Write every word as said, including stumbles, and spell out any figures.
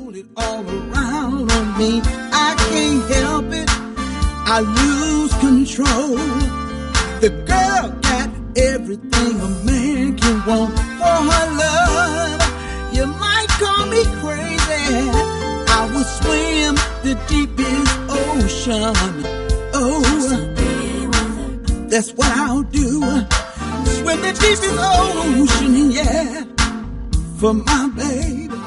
roll it all around on me. I can't help it. I lose control. The girl got everything a man can want for her love. You might call me crazy. I will swim the deepest ocean. Oh, that's what I'll do. Swim the deepest ocean, yeah, for my baby.